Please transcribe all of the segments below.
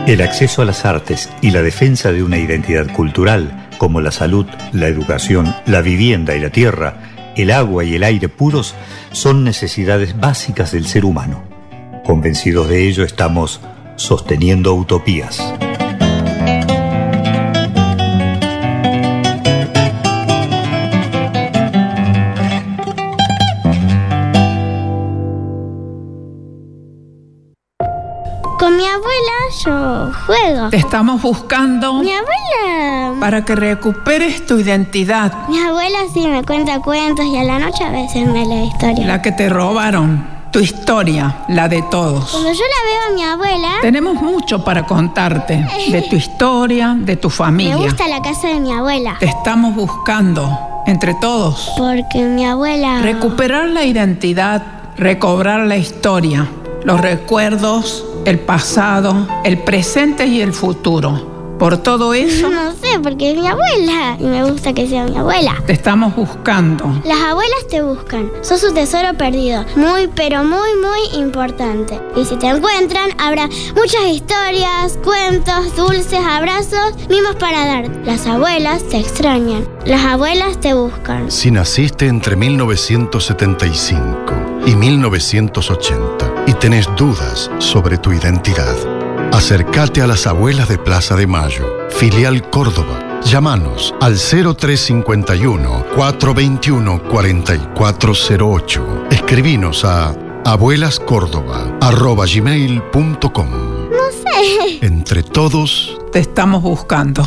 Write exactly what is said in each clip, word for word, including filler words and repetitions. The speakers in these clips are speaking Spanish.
El acceso a las artes y la defensa de una identidad cultural, como la salud, la educación, la vivienda y la tierra, el agua y el aire puros, son necesidades básicas del ser humano. Convencidos de ello, estamos sosteniendo utopías. Con mi abuela yo juego. Te estamos buscando. Mi abuela... Para que recuperes tu identidad. Mi abuela sí me cuenta cuentos y a la noche a veces me lee historias. La que te robaron. Tu historia, la de todos. Cuando yo la veo a mi abuela... Tenemos mucho para contarte. De tu historia, de tu familia. Me gusta la casa de mi abuela. Te estamos buscando, entre todos. Porque mi abuela... Recuperar la identidad, recobrar la historia, los recuerdos, el pasado, el presente y el futuro. Por todo eso... No sé, porque es mi abuela y me gusta que sea mi abuela. Te estamos buscando. Las abuelas te buscan. Sos un tesoro perdido. Muy, pero muy, muy importante. Y si te encuentran, habrá muchas historias, cuentos, dulces, abrazos, mimos para dar. Las abuelas te extrañan. Las abuelas te buscan. Si naciste entre mil novecientos setenta y cinco y mil novecientos ochenta y tenés dudas sobre tu identidad, acércate a las abuelas de Plaza de Mayo, filial Córdoba. Llámanos al cero tres cinco uno, cuatro dos uno, cuatro cuatro cero ocho. Escribinos a abuelascórdoba arroba gmail punto com. No sé. Entre todos te estamos buscando.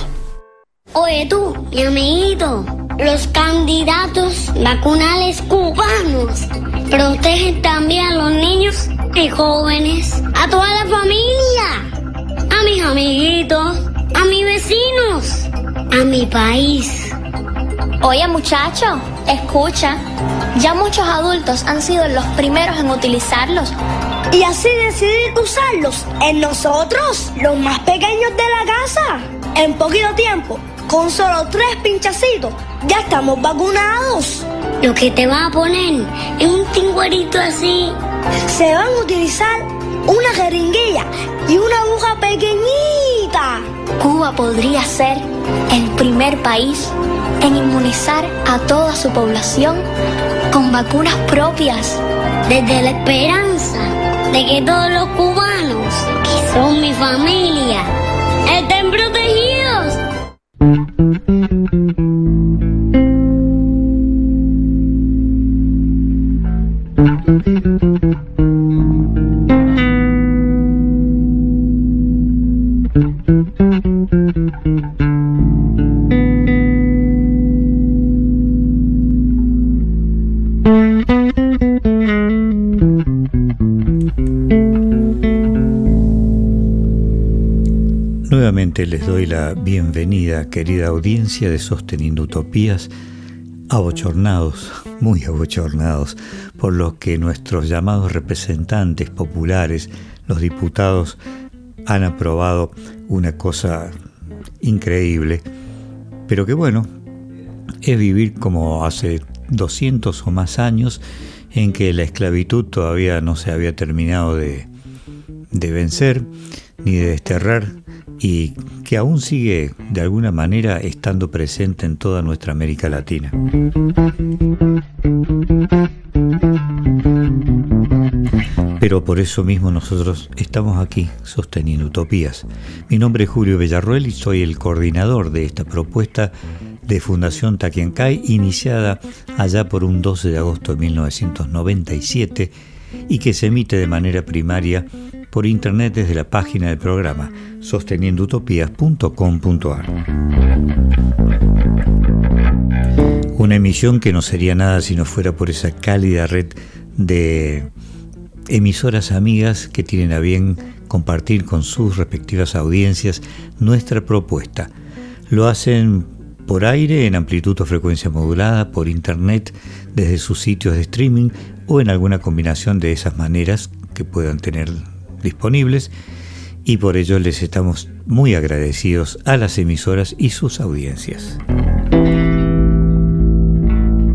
Oye tú, mi amiguito, los candidatos vacunales cubanos protegen también a los niños y jóvenes, a toda la familia, a mis amiguitos, a mis vecinos, a mi país. Oye muchacho, escucha, ya muchos adultos han sido los primeros en utilizarlos. Y así decidir usarlos en nosotros, los más pequeños de la casa. En poquito tiempo, con solo tres pinchacitos, ya estamos vacunados. Lo que te va a poner es un tingüerito así. Se van a utilizar una jeringuilla y una aguja pequeñita. Cuba podría ser el primer país en inmunizar a toda su población con vacunas propias. Desde la esperanza de que todos los cubanos, que son mi familia, estén protegidos. Nuevamente les doy la bienvenida, querida audiencia de Sosteniendo Utopías, abochornados, muy abochornados, por los que nuestros llamados representantes populares, los diputados, han aprobado una cosa increíble, pero que bueno, es vivir como hace doscientos o más años en que la esclavitud todavía no se había terminado de, de vencer ni de desterrar, y que aún sigue de alguna manera estando presente en toda nuestra América Latina. Pero por eso mismo nosotros estamos aquí sosteniendo utopías. Mi nombre es Julio Villarroel y soy el coordinador de esta propuesta de Fundación Taquiancay, iniciada allá por un doce de agosto de mil novecientos noventa y siete y que se emite de manera primaria por internet desde la página del programa sosteniendo utopías punto com punto a r. Una emisión que no sería nada si no fuera por esa cálida red de emisoras amigas que tienen a bien compartir con sus respectivas audiencias nuestra propuesta. Lo hacen por aire, en amplitud o frecuencia modulada, por internet, desde sus sitios de streaming o en alguna combinación de esas maneras que puedan tener disponibles, y por ello les estamos muy agradecidos a las emisoras y sus audiencias.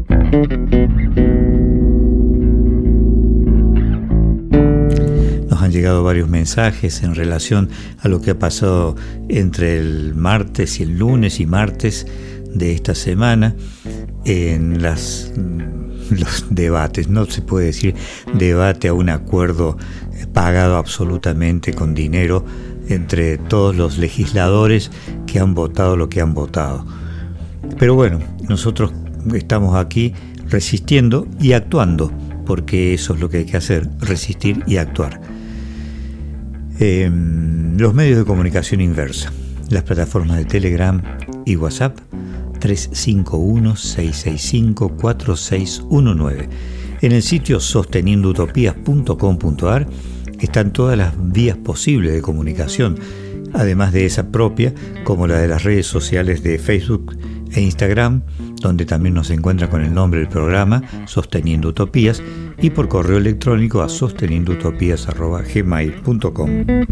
Nos han llegado varios mensajes en relación a lo que ha pasado entre el martes y el lunes y martes de esta semana en las, los debates. No se puede decir debate a un acuerdo pagado absolutamente con dinero entre todos los legisladores que han votado lo que han votado. Pero bueno, nosotros estamos aquí resistiendo y actuando, porque eso es lo que hay que hacer, resistir y actuar. Eh, los medios de comunicación inversa, las plataformas de Telegram y WhatsApp, tres cinco uno, seis seis cinco, cuatro seis uno nueve. En el sitio sosteniendo utopías punto com punto a r están todas las vías posibles de comunicación, además de esa propia, como la de las redes sociales de Facebook e Instagram, donde también nos encuentra con el nombre del programa, Sosteniendo Utopías, y por correo electrónico a sosteniendo utopías arroba gmail punto com.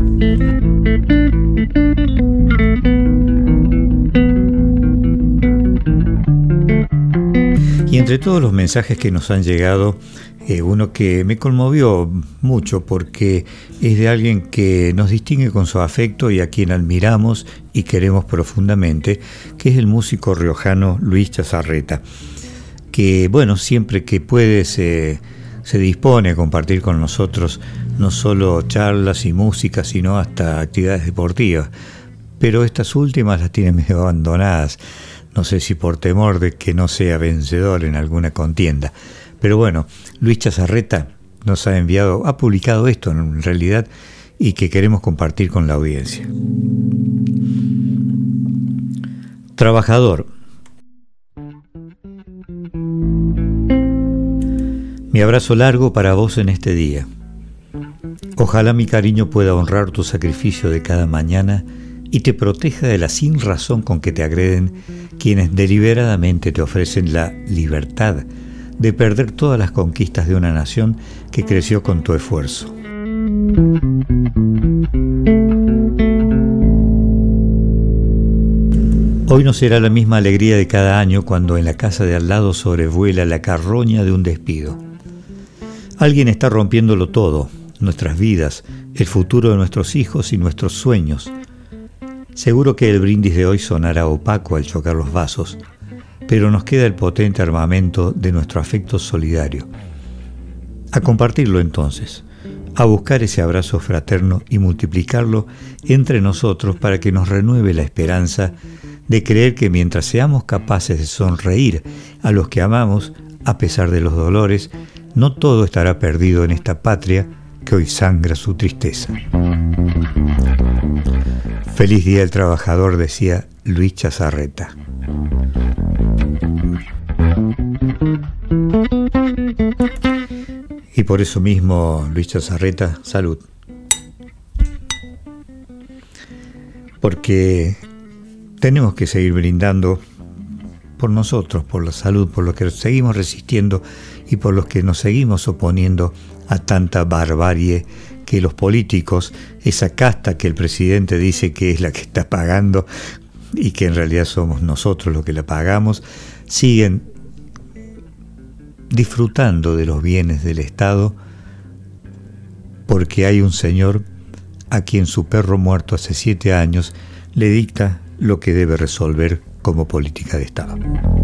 Y entre todos los mensajes que nos han llegado, eh, uno que me conmovió mucho porque es de alguien que nos distingue con su afecto y a quien admiramos y queremos profundamente, que es el músico riojano Luis Chazarreta, que bueno, siempre que puede se, se dispone a compartir con nosotros no solo charlas y música, sino hasta actividades deportivas, pero estas últimas las tiene medio abandonadas. No sé si por temor de que no sea vencedor en alguna contienda. Pero bueno, Luis Chazarreta nos ha enviado, ha publicado esto en realidad, y que queremos compartir con la audiencia. Trabajador. Mi abrazo largo para vos en este día. Ojalá mi cariño pueda honrar tu sacrificio de cada mañana y te proteja de la sinrazón con que te agreden quienes deliberadamente te ofrecen la libertad de perder todas las conquistas de una nación que creció con tu esfuerzo. Hoy no será la misma alegría de cada año cuando en la casa de al lado sobrevuela la carroña de un despido. Alguien está rompiéndolo todo, nuestras vidas, el futuro de nuestros hijos y nuestros sueños. Seguro que el brindis de hoy sonará opaco al chocar los vasos, pero nos queda el potente armamento de nuestro afecto solidario. A compartirlo entonces, a buscar ese abrazo fraterno y multiplicarlo entre nosotros para que nos renueve la esperanza de creer que mientras seamos capaces de sonreír a los que amamos, a pesar de los dolores, no todo estará perdido en esta patria que hoy sangra su tristeza. Feliz Día del Trabajador, decía Luis Chazarreta. Y por eso mismo, Luis Chazarreta, salud. Porque tenemos que seguir brindando por nosotros, por la salud, por los que seguimos resistiendo y por los que nos seguimos oponiendo a tanta barbarie que los políticos, esa casta que el presidente dice que es la que está pagando y que en realidad somos nosotros los que la pagamos, siguen disfrutando de los bienes del Estado porque hay un señor a quien su perro muerto hace siete años le dicta lo que debe resolver como política de Estado.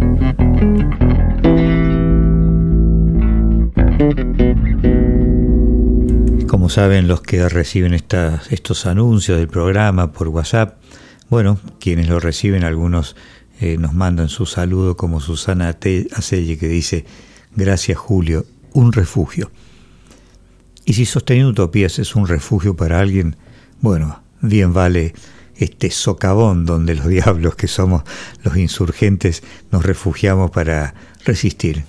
Como saben los que reciben esta, estos anuncios del programa por WhatsApp, bueno, quienes lo reciben, algunos eh, nos mandan su saludo, como Susana Acelle, que dice: gracias Julio, un refugio. Y si Sosteniendo Utopías es un refugio para alguien, bueno, bien vale este socavón donde los diablos que somos los insurgentes nos refugiamos para resistir.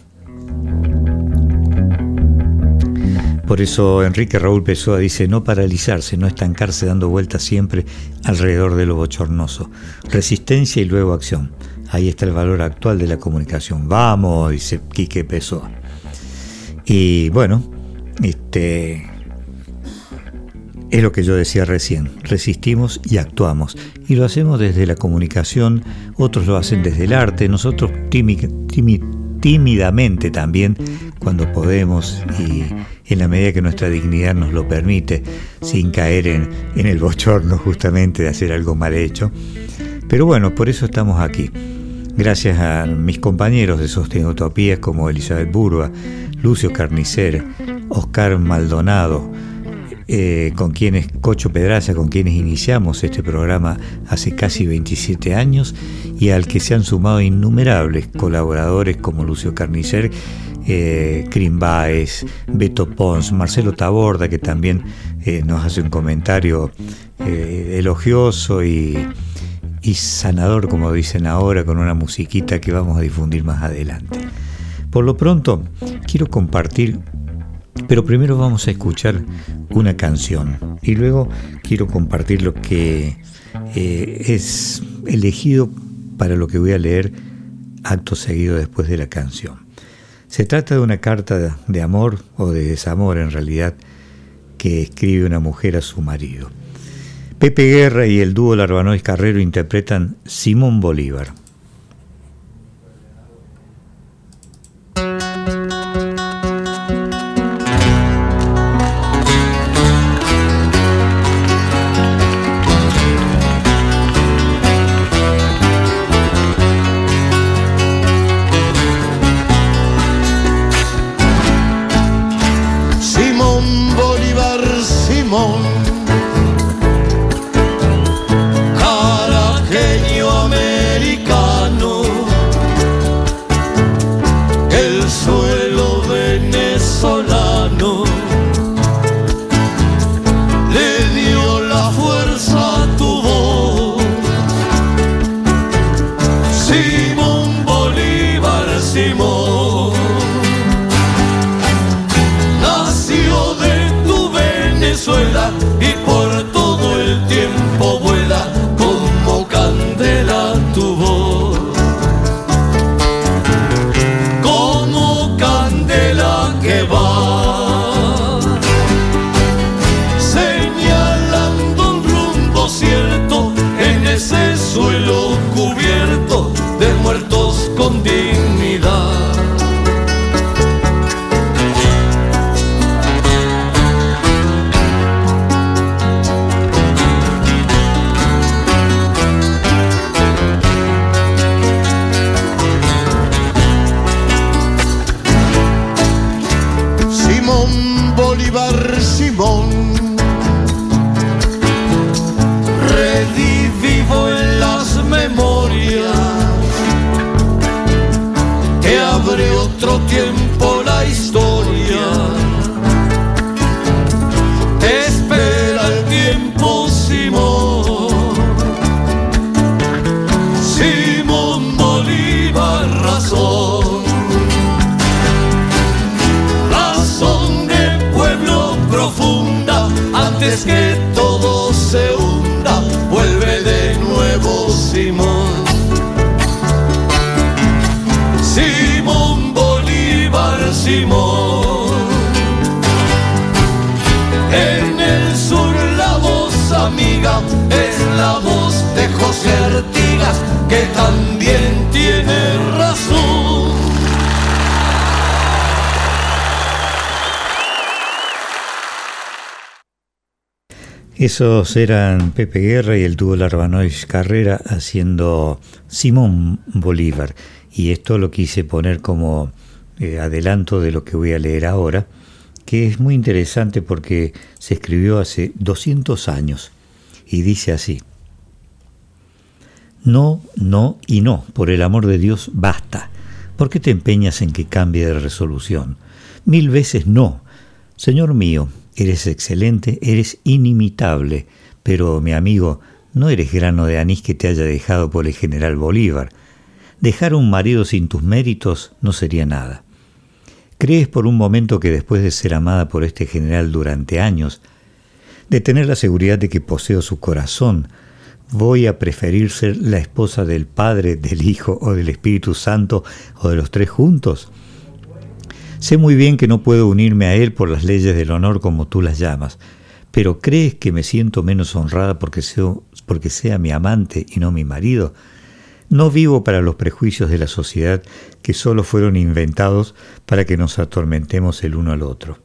Por eso Enrique Raúl Pessoa dice: no paralizarse, no estancarse dando vueltas siempre alrededor de lo bochornoso. Resistencia y luego acción. Ahí está el valor actual de la comunicación. Vamos, dice Quique Pessoa. Y bueno, este es lo que yo decía recién. Resistimos y actuamos. Y lo hacemos desde la comunicación, otros lo hacen desde el arte, nosotros tímid, tímid, tímidamente también, cuando podemos y en la medida que nuestra dignidad nos lo permite, sin caer en, en el bochorno justamente de hacer algo mal hecho. Pero bueno, por eso estamos aquí. Gracias a mis compañeros de Sostén Utopías como Elizabeth Burba, Lucio Carnicer, Oscar Maldonado, eh, con quienes, Cocho Pedraza, con quienes iniciamos este programa hace casi veintisiete años, y al que se han sumado innumerables colaboradores como Lucio Carnicer, eh, Crim Baez, Beto Pons, Marcelo Taborda, que también eh, nos hace un comentario eh, elogioso y, y sanador, como dicen ahora, con una musiquita que vamos a difundir más adelante. Por lo pronto, quiero compartir, pero primero vamos a escuchar una canción y luego quiero compartir lo que eh, es elegido para lo que voy a leer acto seguido después de la canción. Se trata de una carta de amor o de desamor en realidad que escribe una mujer a su marido. Pepe Guerra y el dúo Larbanois Carrero interpretan Simón Bolívar. Esos eran Pepe Guerra y el dúo Larbanois Carrera haciendo Simón Bolívar, y esto lo quise poner como eh, adelanto de lo que voy a leer ahora, que es muy interesante porque se escribió hace doscientos años y dice así: no, no y no, por el amor de Dios, basta. ¿Por qué te empeñas en que cambie de resolución? Mil veces no. Señor mío, eres excelente, eres inimitable, pero, mi amigo, no eres grano de anís que te haya dejado por el general Bolívar. Dejar a un marido sin tus méritos no sería nada. ¿Crees por un momento que después de ser amada por este general durante años, de tener la seguridad de que poseo su corazón, voy a preferir ser la esposa del Padre, del Hijo o del Espíritu Santo o de los tres juntos? Sé muy bien que no puedo unirme a él por las leyes del honor como tú las llamas, pero ¿crees que me siento menos honrada porque sea, porque sea mi amante y no mi marido? No vivo para los prejuicios de la sociedad que solo fueron inventados para que nos atormentemos el uno al otro.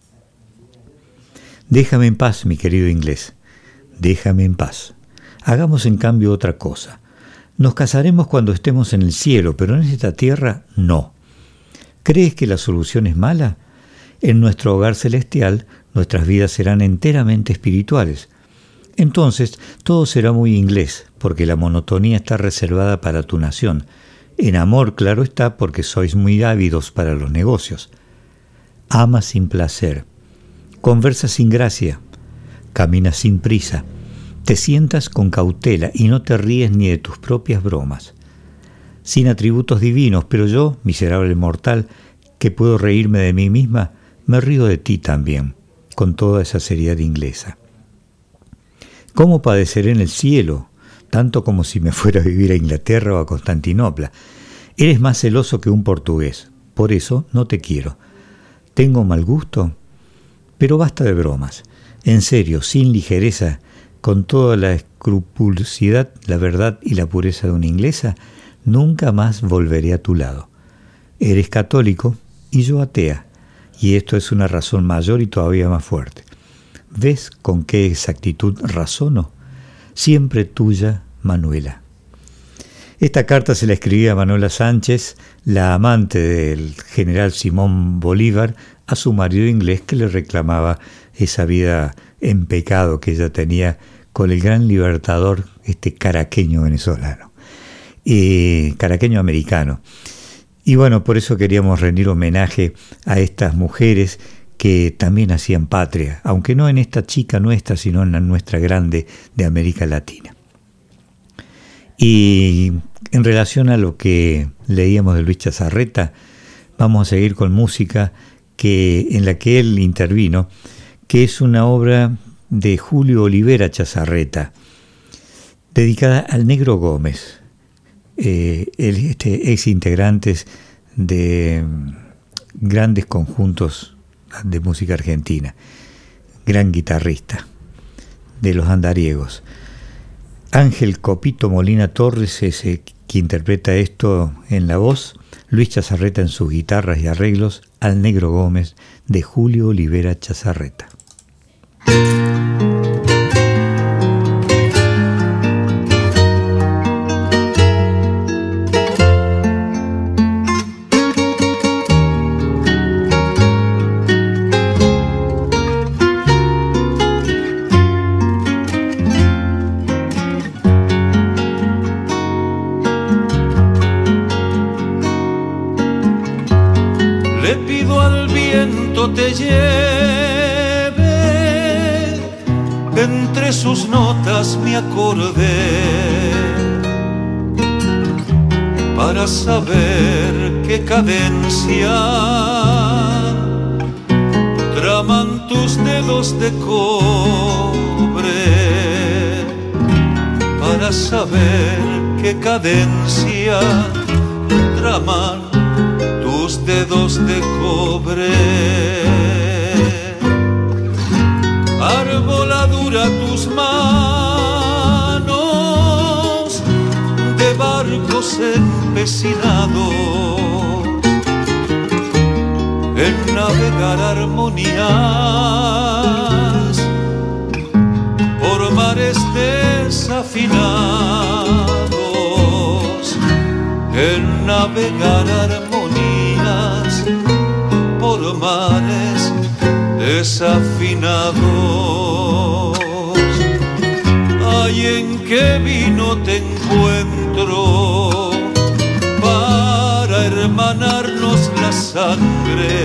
Déjame en paz, mi querido inglés. Déjame en paz. Hagamos en cambio otra cosa. Nos casaremos cuando estemos en el cielo, pero en esta tierra no. ¿Crees que la solución es mala? En nuestro hogar celestial, nuestras vidas serán enteramente espirituales. Entonces, todo será muy inglés, porque la monotonía está reservada para tu nación. En amor, claro está, porque sois muy ávidos para los negocios. Ama sin placer. Conversa sin gracia. Camina sin prisa. Te sientas con cautela y no te ríes ni de tus propias bromas. Sin atributos divinos, pero yo, miserable mortal, que puedo reírme de mí misma, me río de ti también, con toda esa seriedad inglesa. ¿Cómo padeceré en el cielo, tanto como si me fuera a vivir a Inglaterra o a Constantinopla? Eres más celoso que un portugués, por eso no te quiero. ¿Tengo mal gusto? Pero basta de bromas. En serio, sin ligereza, con toda la escrupulosidad, la verdad y la pureza de una inglesa, nunca más volveré a tu lado. Eres católico y yo atea, y esto es una razón mayor y todavía más fuerte. ¿Ves con qué exactitud razono? Siempre tuya, Manuela. Esta carta se la escribía Manuela Sánchez, la amante del general Simón Bolívar, a su marido inglés que le reclamaba esa vida en pecado que ella tenía con el gran libertador, este caraqueño venezolano, eh, caraqueño americano. Y bueno, por eso queríamos rendir homenaje a estas mujeres que también hacían patria, aunque no en esta chica nuestra, sino en la nuestra grande de América Latina. Y en relación a lo que leíamos de Luis Chazarreta, vamos a seguir con música que, en la que él intervino, que es una obra de Julio Olivera Chazarreta, dedicada al Negro Gómez, eh, el, este, ex integrantes de grandes conjuntos de música argentina, gran guitarrista de los andariegos. Ángel Copito Molina Torres es el que interpreta esto en la voz, Luis Chazarreta en sus guitarras y arreglos, al Negro Gómez de Julio Olivera Chazarreta. Te lleve, entre sus notas me acordé, para saber qué cadencia traman tus dedos de cobre, para saber qué cadencia traman tus dedos de cobre. Arboladura tus manos de barcos empecinados en navegar armonías por mares desafinados, en navegar armonías por mares desafinados. Ay, en qué vino te encuentro para hermanarnos la sangre,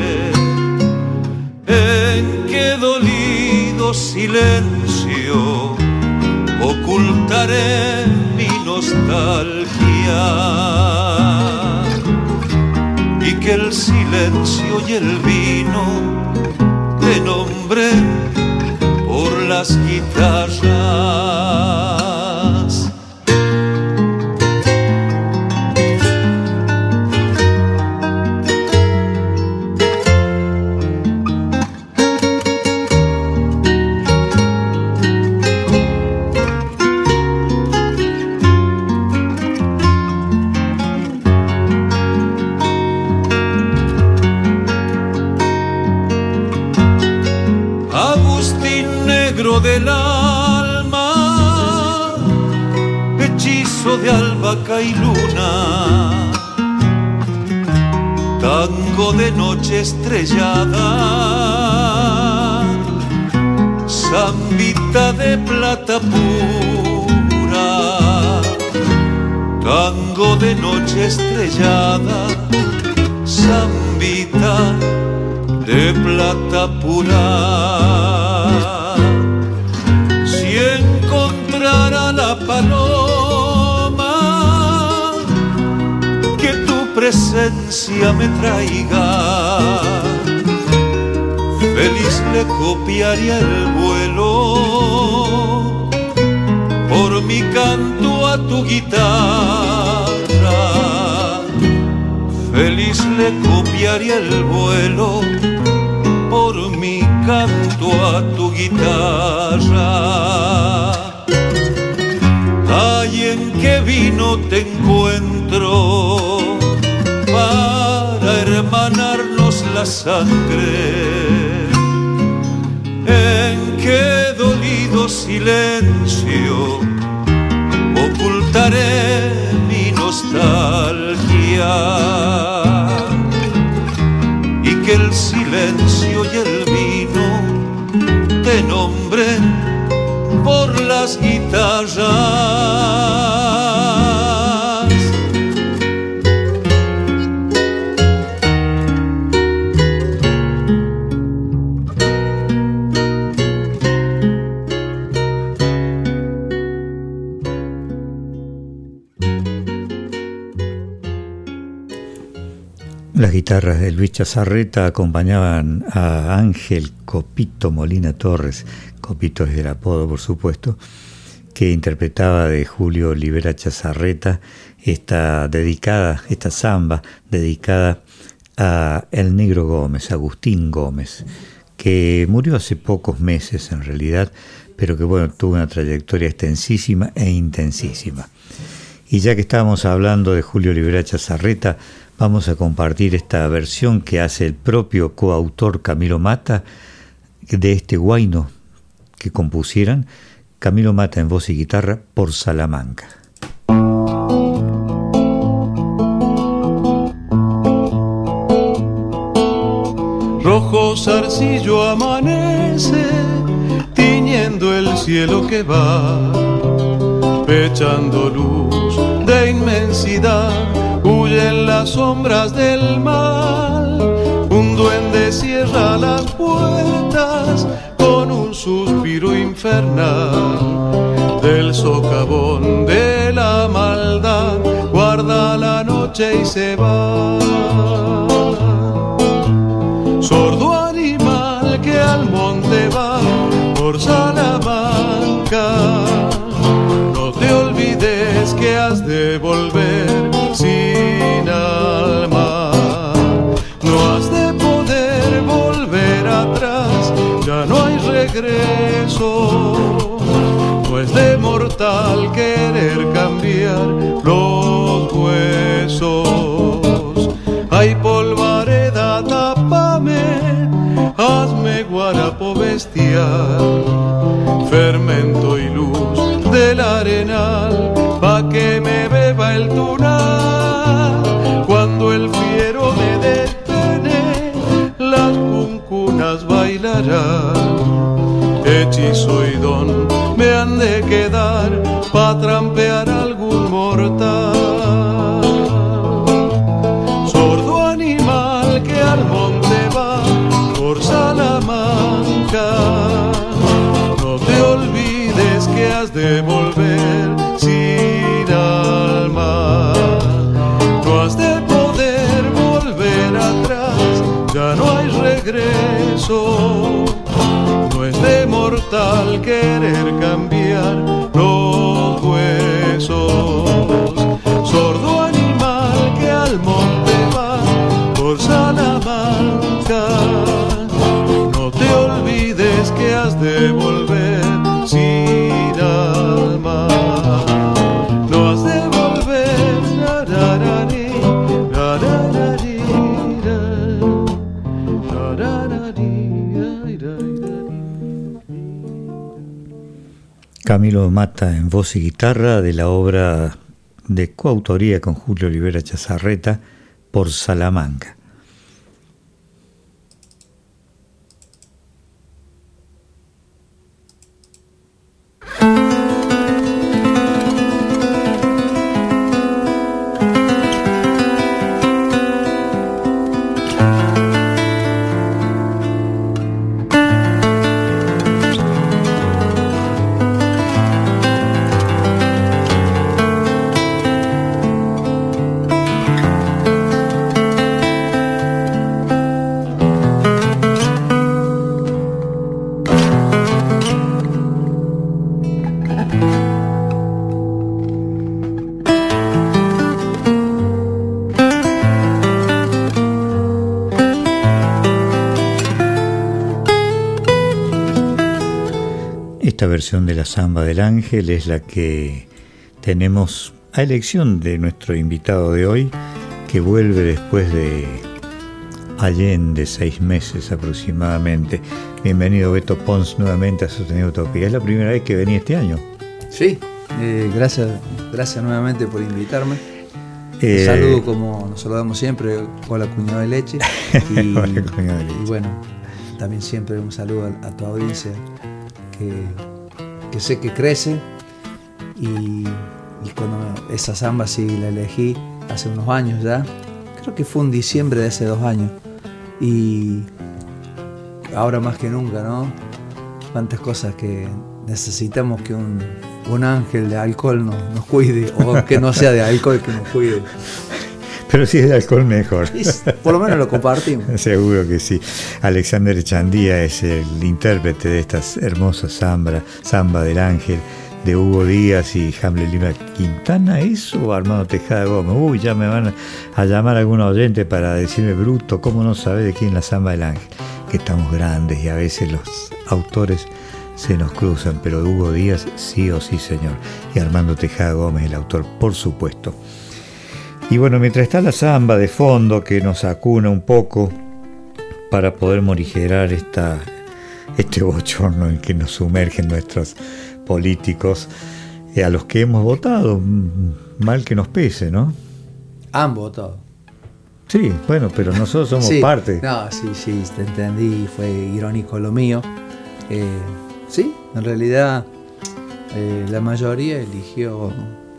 en qué dolido silencio ocultaré mi nostalgia, y que el silencio y el vino te nombren por las guitarras. beso de albahaca y luna, tango de noche estrellada, zambita de plata pura, tango de noche estrellada, zambita de plata pura. Si encontrara la paloma que tu presencia me traiga, feliz le copiaría el vuelo por mi canto a tu guitarra. Feliz le copiaría el vuelo por mi canto a tu guitarra. Ay, en qué vino te encuentro para hermanarnos la sangre, en qué dolido silencio ocultaré mi nostalgia, y que el silencio y el vino te nombren por las guitarras. Las guitarras de Luis Chazarreta acompañaban a Ángel Copito Molina Torres, Copito es el apodo por supuesto, que interpretaba de Julio Olivera Chazarreta esta dedicada, esta samba dedicada a el Negro Gómez, Agustín Gómez, que murió hace pocos meses en realidad, pero que bueno, tuvo una trayectoria extensísima e intensísima. Y ya que estábamos hablando de Julio Olivera Chazarreta, vamos a compartir esta versión que hace el propio coautor Camilo Mata de este huayno que compusieran Camilo Mata en voz y guitarra por Salamanca. Rojo zarcillo amanece, tiñendo el cielo que va, echando luz de inmensidad. Huyen las sombras del mal, un duende cierra las puertas con un suspiro infernal. Del socavón de la maldad guarda la noche y se va. Sordo animal que al monte va por Salamanca, no te olvides que has de volver sin alma, no has de poder volver atrás, ya no hay regreso, no es de mortal querer cambiar los huesos. Ay, polvareda, tápame, hazme guarapo bestial, fermento y luz del arenal, pa' que me beba el tunal. Cuando el fiero me detene, las cuncunas bailarán. Hechizo y don me han de quedar pa' trampear algún mortal. Sordo animal que al monte va por Salamanca, no te olvides que has de volver sin alma, no has de poder volver atrás, ya no hay regreso, no es de mortal querer cambiar los huesos. Sordo animal que al monte va por Salamanca, no te olvides que has de volver sin alma, no has de volver. Na, na, na, ni, na, na, na, ni, na, na, na, ni, na, na, Camilo Mata en voz y guitarra de la obra de coautoría con Julio Olivera Chazarreta, por Salamanca. Esta versión de la Samba del Ángel es la que tenemos a elección de nuestro invitado de hoy, que vuelve después de allende seis meses aproximadamente. Bienvenido, Beto Pons, nuevamente a Sosteniendo Utopía. Es la primera vez que venía este año. Sí, eh, gracias, gracias nuevamente por invitarme. Eh, Un saludo como nos saludamos siempre, hola cuñado de leche. Y, hola, cuñado de leche. Y bueno, también siempre un saludo a, a tu audiencia, que, que sé que crece, y, y cuando esa samba sí la elegí hace unos años ya, creo que fue en diciembre de hace dos años, y ahora más que nunca, ¿no? Cuántas cosas que necesitamos que un, un ángel de alcohol nos, nos cuide, o que no sea de alcohol que nos cuide. Pero si es de alcohol, mejor. Y por lo menos lo compartimos. Seguro que sí. Alexander Echandía es el intérprete de estas hermosas zambra, Samba del Ángel, de Hugo Díaz y Hamlet Lima Quintana. ¿Eso o Armando Tejada Gómez? Uy, ya me van a llamar algún oyente para decirme, bruto, ¿cómo no sabe de quién es la Samba del Ángel? Que estamos grandes y a veces los autores se nos cruzan, pero de Hugo Díaz sí o sí, señor. Y Armando Tejada Gómez, el autor, por supuesto. Y bueno, mientras está la samba de fondo que nos acuna un poco para poder morigerar esta, este bochorno en que nos sumergen nuestros políticos, eh, a los que hemos votado, mal que nos pese, ¿no? Han votado. Sí, bueno, pero nosotros somos sí, parte. No, sí, sí, te entendí, fue irónico lo mío. Eh, sí, en realidad eh, la mayoría eligió,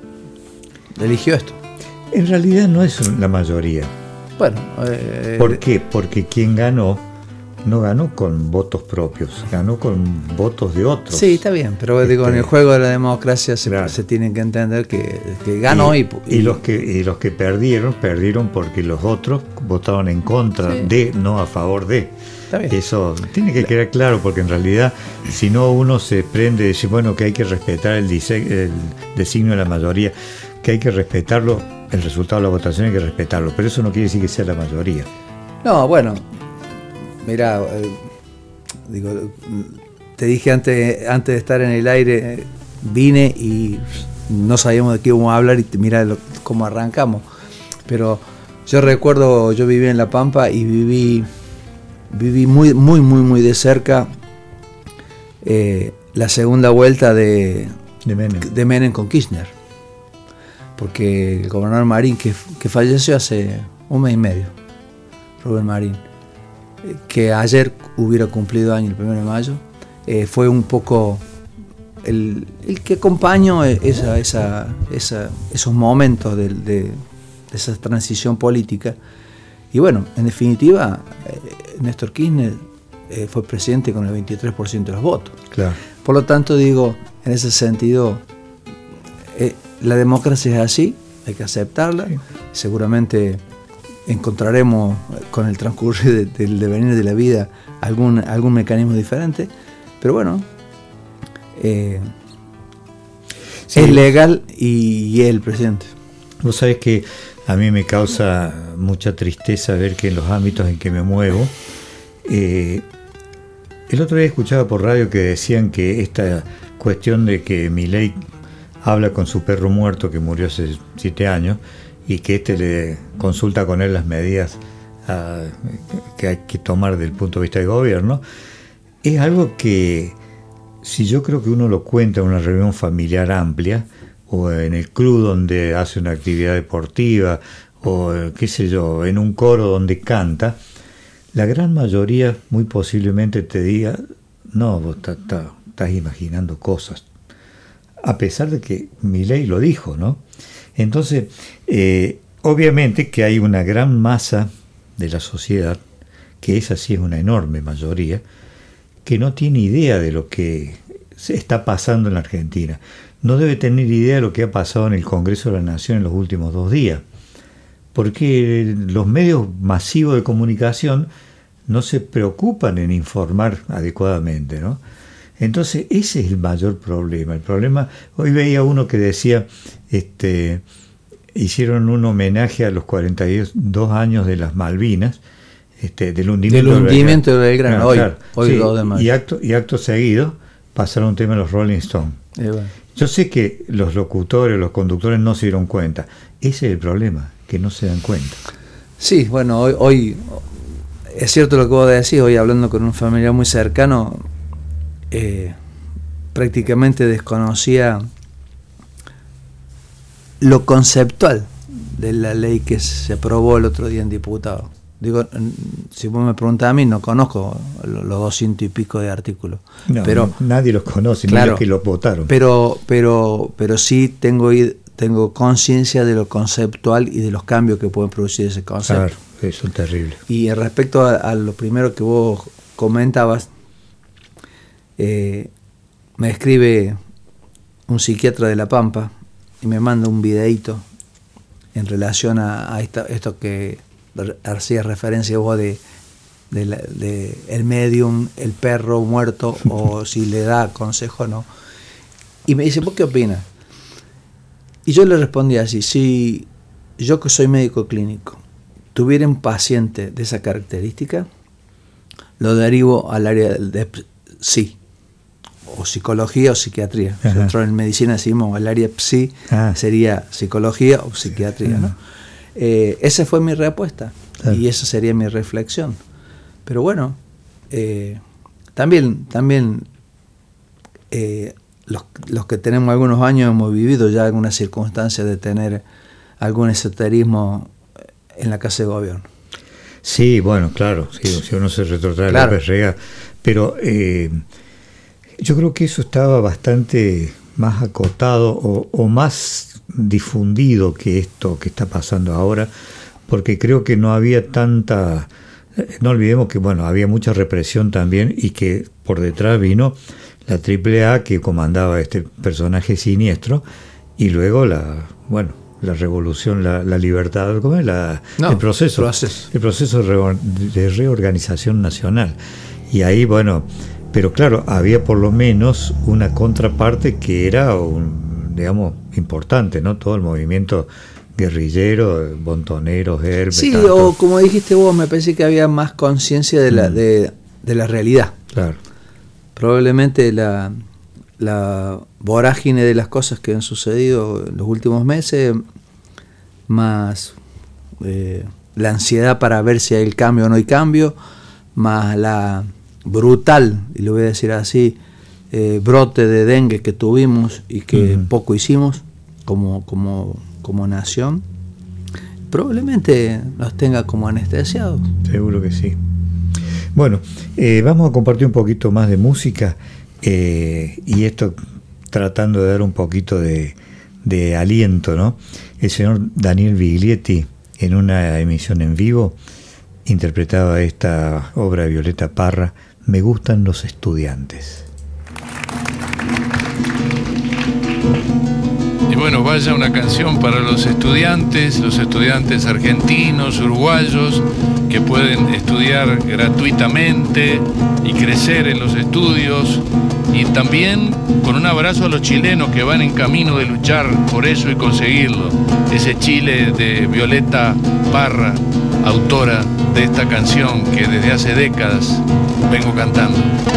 eligió esto. En realidad no es la mayoría. Bueno, eh, ¿por qué? Porque quien ganó no ganó con votos propios, ganó con votos de otros. Sí, está bien, pero este, digo, en el juego de la democracia se, claro. se tienen que entender que, que ganó y, y, y los que y los que perdieron perdieron porque los otros votaron en contra sí. de, no a favor de. Está bien. Eso tiene que quedar claro, porque en realidad si no uno se prende y dice, bueno, que hay que respetar el, dise- el designio de la mayoría, que hay que respetarlo, el resultado de la votación hay que respetarlo, pero eso no quiere decir que sea la mayoría. No, bueno, mira, eh, digo, te dije antes, antes de estar en el aire, eh, vine y no sabíamos de qué íbamos a hablar y mira lo, cómo arrancamos. Pero yo recuerdo, yo viví en La Pampa y viví, viví muy, muy, muy, muy de cerca eh, la segunda vuelta de, de, Menem. de Menem con Kirchner. Porque el gobernador Marín, que, que falleció hace un mes y medio, Rubén Marín, que ayer hubiera cumplido año el primero de mayo, eh, fue un poco el, el que acompañó esa, esa, esa, esos momentos de, de, de esa transición política. Y bueno, en definitiva, eh, Néstor Kirchner eh, fue presidente con el veintitrés por ciento de los votos. Claro. Por lo tanto, digo, en ese sentido, eh, la democracia es así, hay que aceptarla. Sí. Seguramente encontraremos con el transcurrir de, del devenir de la vida algún, algún mecanismo diferente, pero bueno, eh, sí. es legal y, y es el presidente. Vos sabés que a mí me causa mucha tristeza ver que en los ámbitos en que me muevo, eh, el otro día escuchaba por radio que decían que esta cuestión de que Milei habla con su perro muerto que murió hace siete años y que este le consulta con él las medidas uh, que hay que tomar desde el punto de vista del gobierno, es algo que si yo creo que uno lo cuenta en una reunión familiar amplia, o en el club donde hace una actividad deportiva, o qué sé yo, en un coro donde canta, la gran mayoría muy posiblemente te diga, no, vos estás, estás, estás imaginando cosas, a pesar de que Milei lo dijo, ¿no? Entonces, eh, obviamente que hay una gran masa de la sociedad, que esa sí es una enorme mayoría, que no tiene idea de lo que se está pasando en la Argentina. No debe tener idea de lo que ha pasado en el Congreso de la Nación en los últimos dos días, porque los medios masivos de comunicación no se preocupan en informar adecuadamente, ¿no? Entonces ese es el mayor problema. El problema, hoy veía uno que decía, este, hicieron un homenaje a los cuarenta y dos años de las Malvinas, este, del hundimiento, del hundimiento de Belgrano, claro, hoy, claro. hoy Sí, dos de mayo. Y acto, y acto seguido pasaron un tema de los Rolling Stones. Eh, bueno. Yo sé que los locutores, los conductores no se dieron cuenta. Ese es el problema, que no se dan cuenta. Sí, bueno, hoy, hoy es cierto lo que vos decís, hoy hablando con un familiar muy cercano, eh, prácticamente desconocía lo conceptual de la ley que se aprobó el otro día en diputado. Digo, si vos me preguntás a mí, no conozco los doscientos y pico de artículos. No, pero nadie los conoce, claro, ni los que los votaron. Pero, pero, pero sí tengo, tengo conciencia de lo conceptual y de los cambios que pueden producir ese concepto. Claro, eso es terrible. Y respecto a, a lo primero que vos comentabas, eh, me escribe un psiquiatra de La Pampa y me manda un videíto en relación a, a esta, esto que hacía referencia vos de, de, la, de el medium, el perro muerto, o si le da consejo o no. Y me dice, ¿vos qué opinas? Y yo le respondí así, si yo que soy médico clínico tuviera un paciente de esa característica, lo derivo al área de psi, o psicología o psiquiatría. Ajá. Nosotros en medicina decimos el área psi, ah. sería psicología o psiquiatría, ¿no? Eh, esa fue mi respuesta, claro. Y esa sería mi reflexión. Pero bueno, eh, también, también eh, los, los que tenemos algunos años hemos vivido ya algunas circunstancias de tener algún esoterismo en la Casa de Gobierno. Sí, bueno, claro, sí, si uno se retrotrae claro. la perrega, pero eh, yo creo que eso estaba bastante más acotado o, o más difundido que esto que está pasando ahora, porque creo que no había tanta, no olvidemos que bueno, había mucha represión también, y que por detrás vino la triple A que comandaba este personaje siniestro, y luego la, bueno, la revolución, la, la libertad, ¿cómo es? La, no, el proceso, proceso. el proceso de reorganización nacional. Y ahí, bueno, pero claro, había por lo menos una contraparte que era un, digamos, importante, ¿no? Todo el movimiento guerrillero, montoneros, Hermes. Sí, tanto. O como dijiste vos, me parece que había más conciencia de la, mm. de, de la realidad. Claro. Probablemente la, la vorágine de las cosas que han sucedido en los últimos meses, más eh, la ansiedad para ver si hay el cambio o no hay cambio, más la brutal, y lo voy a decir así, Eh, brote de dengue que tuvimos y que uh-huh. poco hicimos como, como, como nación, probablemente nos tenga como anestesiados. Seguro que sí. Bueno, eh, vamos a compartir un poquito más de música, eh, y esto tratando de dar un poquito de, de aliento, ¿no? El señor Daniel Biglietti, en una emisión en vivo, interpretaba esta obra de Violeta Parra, Me gustan los estudiantes. Y bueno, vaya una canción para los estudiantes, los estudiantes argentinos, uruguayos, que pueden estudiar gratuitamente y crecer en los estudios, y también con un abrazo a los chilenos que van en camino de luchar por eso y conseguirlo. Ese Chile de Violeta Parra, autora de esta canción que desde hace décadas vengo cantando.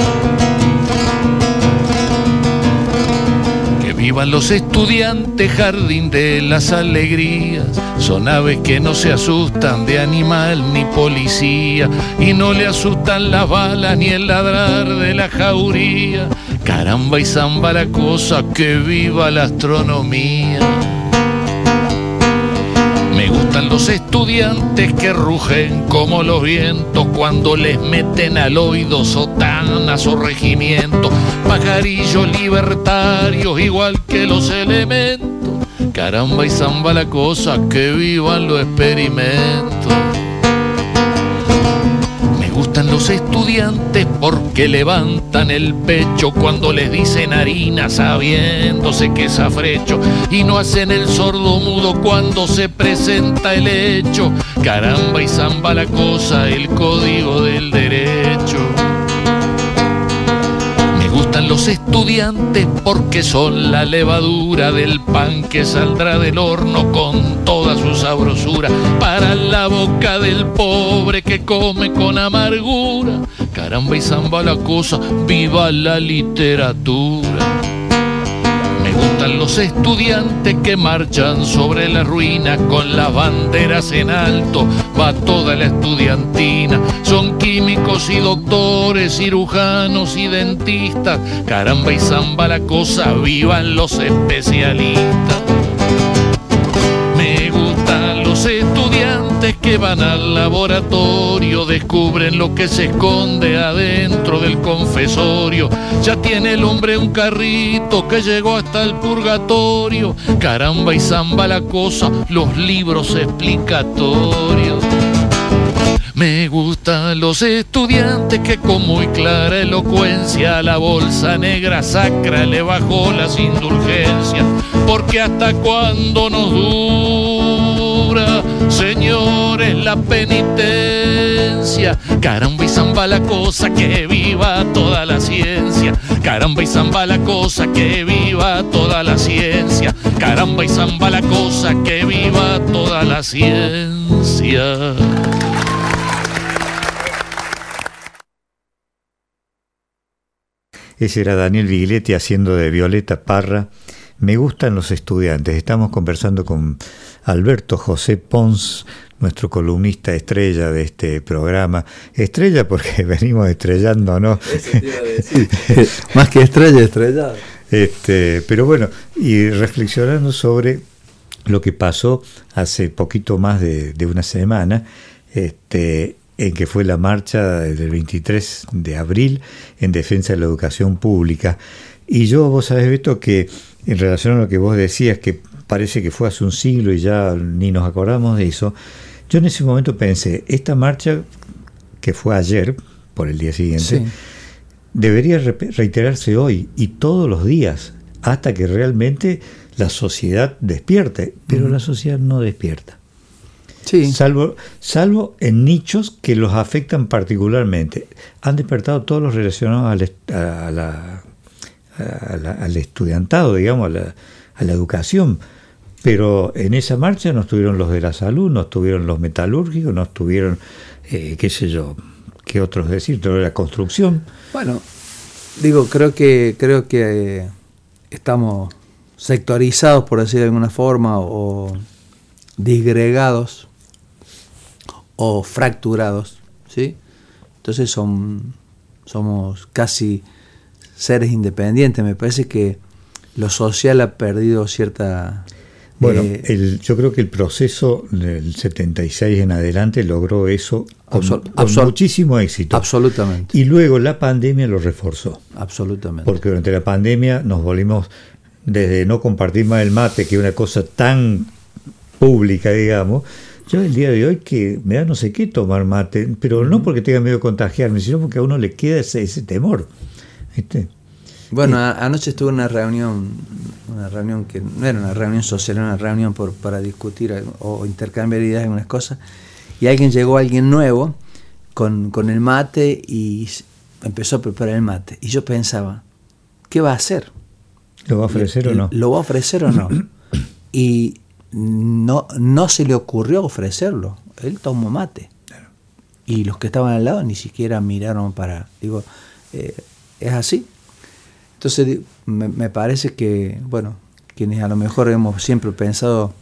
Vivan los estudiantes, jardín de las alegrías, son aves que no se asustan de animal ni policía, y no le asustan las balas ni el ladrar de la jauría. Caramba y zamba la cosa, que viva la astronomía. Me gustan los estudiantes que rugen como los vientos cuando les meten al oído sotanas o regimientos, pajarillos libertarios igual que los elementos. Caramba y zamba la cosa, que vivan los experimentos. Me gustan los estudiantes porque levantan el pecho cuando les dicen harina sabiéndose que es afrecho, y no hacen el sordo mudo cuando se presenta el hecho. Caramba y zamba la cosa, el código del derecho. Me gustan los estudiantes porque son la levadura del pan que saldrá del horno con toda su sabrosura para la boca del pobre que come con amargura. Caramba y zamba la cosa, viva la literatura. Me gustan los estudiantes que marchan sobre la ruina con las banderas en alto, va toda la estudiantina. Son químicos y doctores, cirujanos y dentistas. Caramba y zamba la cosa, vivan los especialistas. Me gustan los estudiantes que van al laboratorio, descubren lo que se esconde adentro del confesorio. Ya tiene el hombre un carrito que llegó hasta el purgatorio. Caramba y zamba la cosa, los libros explicatorios. Me gustan los estudiantes que con muy clara elocuencia a la bolsa negra sacra le bajó las indulgencias, porque hasta cuándo nos dura, señores, la penitencia. Caramba y zamba la cosa, que viva toda la ciencia. Caramba y zamba la cosa, que viva toda la ciencia. Caramba y zamba la cosa, que viva toda la ciencia. Ese era Daniel Biglietti haciendo de Violeta Parra. Me gustan los estudiantes. Estamos conversando con Alberto José Pons, nuestro columnista estrella de este programa. Estrella porque venimos estrellando, ¿no? Eso te iba a decir. Más que estrella, estrellado. Este, pero bueno, y reflexionando sobre lo que pasó hace poquito más de, de una semana, este, en que fue la marcha del veintitrés de abril en defensa de la educación pública. Y yo, vos sabés, Beto, que en relación a lo que vos decías, que parece que fue hace un siglo y ya ni nos acordamos de eso, yo en ese momento pensé, esta marcha, que fue ayer, por el día siguiente, sí, debería reiterarse hoy y todos los días, hasta que realmente la sociedad despierte, pero uh-huh. la sociedad no despierta. Sí. Salvo, salvo en nichos que los afectan particularmente. Han despertado todos los relacionados al, a la, a la, al estudiantado, digamos, a la, a la educación. Pero en esa marcha no estuvieron los de la salud, no estuvieron los metalúrgicos, no estuvieron, eh, qué sé yo, qué otros decir, toda la construcción. Bueno, digo, creo que creo que eh, estamos sectorizados, por decir de alguna forma, o disgregados o fracturados, ¿sí? Entonces son somos casi seres independientes. Me parece que lo social ha perdido cierta... Bueno, eh, el, yo creo que el proceso del setenta y seis en adelante logró eso con, absol- con absol- muchísimo éxito. Absolutamente. Y luego la pandemia lo reforzó. Absolutamente. Porque durante la pandemia nos volvimos, desde no compartir más el mate, que es una cosa tan pública, digamos. Yo el día de hoy que me da no sé qué tomar mate, pero no porque tenga miedo de contagiarme, sino porque a uno le queda ese, ese temor. ¿Viste? Bueno, a, anoche estuve en una reunión, una reunión que no era una reunión social, era una reunión por, para discutir o intercambiar ideas en algunas cosas, y alguien llegó, alguien nuevo, con, con el mate y empezó a preparar el mate. Y yo pensaba, ¿qué va a hacer? ¿Lo va a ofrecer ¿Lo, o no? ¿Lo va a ofrecer o no? Y no, no se le ocurrió ofrecerlo. Él tomó mate. Claro. Y los que estaban al lado ni siquiera miraron para... Digo, eh, ¿es así? Entonces me, me parece que, bueno, quienes a lo mejor hemos siempre pensado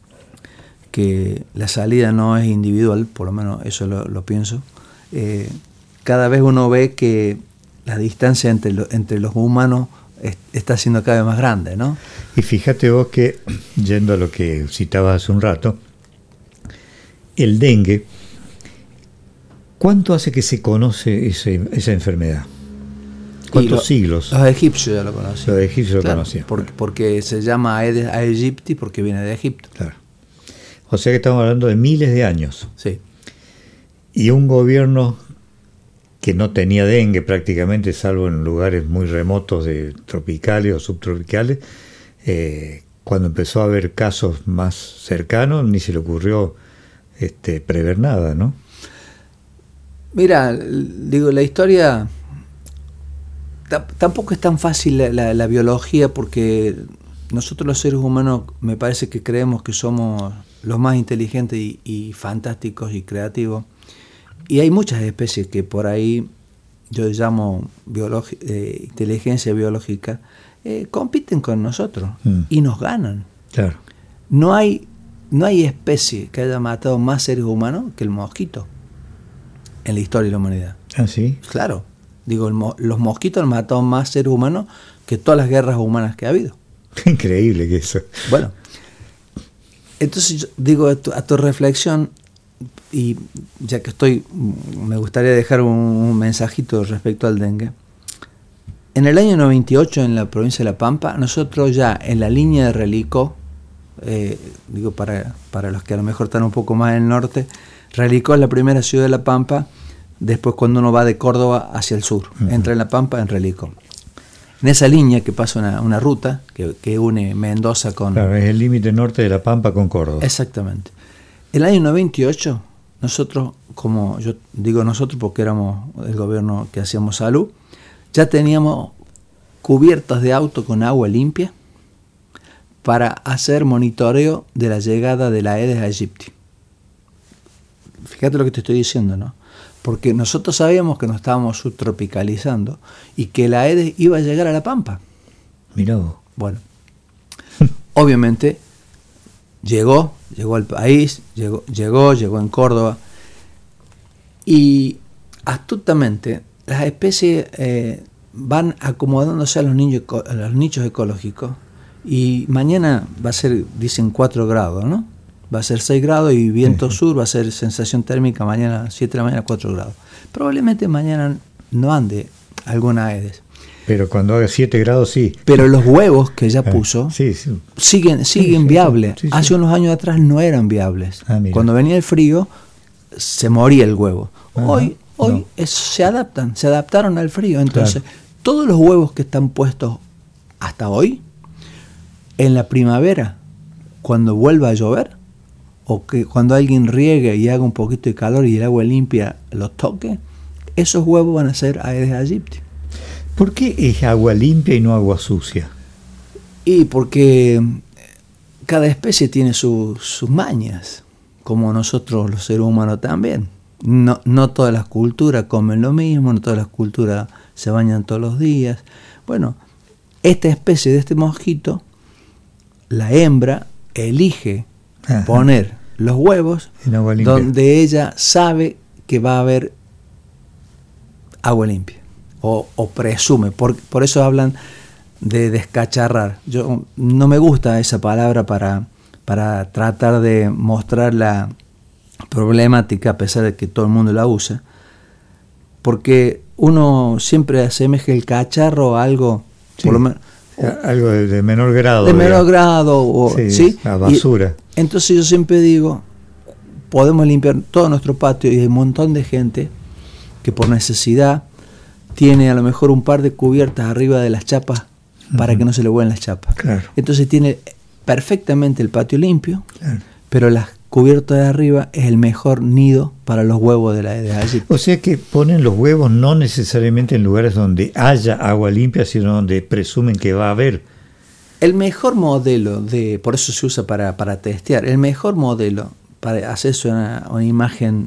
que la salida no es individual, por lo menos eso lo, lo pienso, eh, cada vez uno ve que la distancia entre, lo, entre los humanos es, está siendo cada vez más grande, ¿no? Y fíjate vos que, yendo a lo que citabas hace un rato, el dengue, ¿cuánto hace que se conoce ese, esa enfermedad? ¿Cuántos lo, siglos? Los egipcios ya lo conocían. Los egipcios claro, lo conocían. Porque, porque se llama Aedes aegypti porque viene de Egipto. Claro. O sea que estamos hablando de miles de años. Sí. Y un gobierno que no tenía dengue prácticamente, salvo en lugares muy remotos de tropicales o subtropicales, eh, cuando empezó a haber casos más cercanos, ni se le ocurrió este, prever nada, ¿no? Mira, digo, la historia t- tampoco es tan fácil la, la, la biología, porque nosotros los seres humanos me parece que creemos que somos los más inteligentes y, y fantásticos y creativos. Y hay muchas especies que por ahí yo llamo biologi- eh, inteligencia biológica, eh, compiten con nosotros mm. y nos ganan. Claro. No hay, no hay especie que haya matado más seres humanos que el mosquito en la historia de la humanidad. ¿Ah, sí? Claro. Digo, el mo- los mosquitos han matado más seres humanos que todas las guerras humanas que ha habido. Increíble que eso. Bueno, entonces yo digo a tu, a tu reflexión, y ya que estoy, me gustaría dejar un, un mensajito respecto al dengue. En el año noventa y ocho, en la provincia de La Pampa, nosotros ya en la línea de Relicó, eh, digo para, para los que a lo mejor están un poco más en el norte, Relicó es la primera ciudad de La Pampa, después cuando uno va de Córdoba hacia el sur, uh-huh. entra en La Pampa, en Relicó. En esa línea que pasa una, una ruta que, que une Mendoza con... Claro, es el límite norte de La Pampa con Córdoba. Exactamente. El año noventa y ocho, nosotros, como yo digo nosotros porque éramos el gobierno que hacíamos salud, ya teníamos cubiertas de auto con agua limpia para hacer monitoreo de la llegada de la Aedes aegypti. Fíjate lo que te estoy diciendo, ¿no? Porque nosotros sabíamos que nos estábamos subtropicalizando y que la Aedes iba a llegar a La Pampa. Mirá vos. Bueno, obviamente llegó, llegó al país, llegó, llegó, llegó en Córdoba, y astutamente las especies eh, van acomodándose a los, niños, a los nichos ecológicos, y mañana va a ser, dicen, cuatro grados, ¿no? Va a ser seis grados y viento uh-huh. sur, va a ser sensación térmica mañana siete de la mañana, cuatro grados. Probablemente mañana no ande alguna Aedes. Pero cuando haga siete grados sí. Pero los huevos que ya puso ah, sí, sí. siguen, siguen sí, viables. Sí, sí, Hace sí. unos años atrás no eran viables. Ah, cuando venía el frío se moría el huevo. Ajá, hoy hoy no. es, se adaptan, se adaptaron al frío. Entonces, claro. todos los huevos que están puestos hasta hoy, en la primavera, cuando vuelva a llover, o que cuando alguien riegue y haga un poquito de calor y el agua limpia los toque, esos huevos van a ser Aedes aegypti. ¿Por qué es agua limpia y no agua sucia? Y porque cada especie tiene su, sus mañas, como nosotros los seres humanos también. No, no todas las culturas comen lo mismo, no todas las culturas se bañan todos los días. Bueno, esta especie de este mosquito, la hembra elige Ajá. poner los huevos en agua limpia, donde ella sabe que va a haber agua limpia, o, o presume. Por, por eso hablan de descacharrar. Yo no me gusta esa palabra para, para tratar de mostrar la problemática, a pesar de que todo el mundo la usa, porque uno siempre asemeja el cacharro a algo, sí. por lo menos, algo de, de menor grado. De menor grado, o, sí, ¿sí? La basura. Y entonces yo siempre digo, podemos limpiar todo nuestro patio, y hay un montón de gente que por necesidad tiene a lo mejor un par de cubiertas arriba de las chapas uh-huh. para que no se le vuelen las chapas. Claro. Entonces tiene perfectamente el patio limpio, claro. pero las cubiertas de arriba es el mejor nido para los huevos de la Aedes aegypti. O sea que ponen los huevos no necesariamente en lugares donde haya agua limpia, sino donde presumen que va a haber. El mejor modelo, de, por eso se usa para, para testear, el mejor modelo para hacerse una, una imagen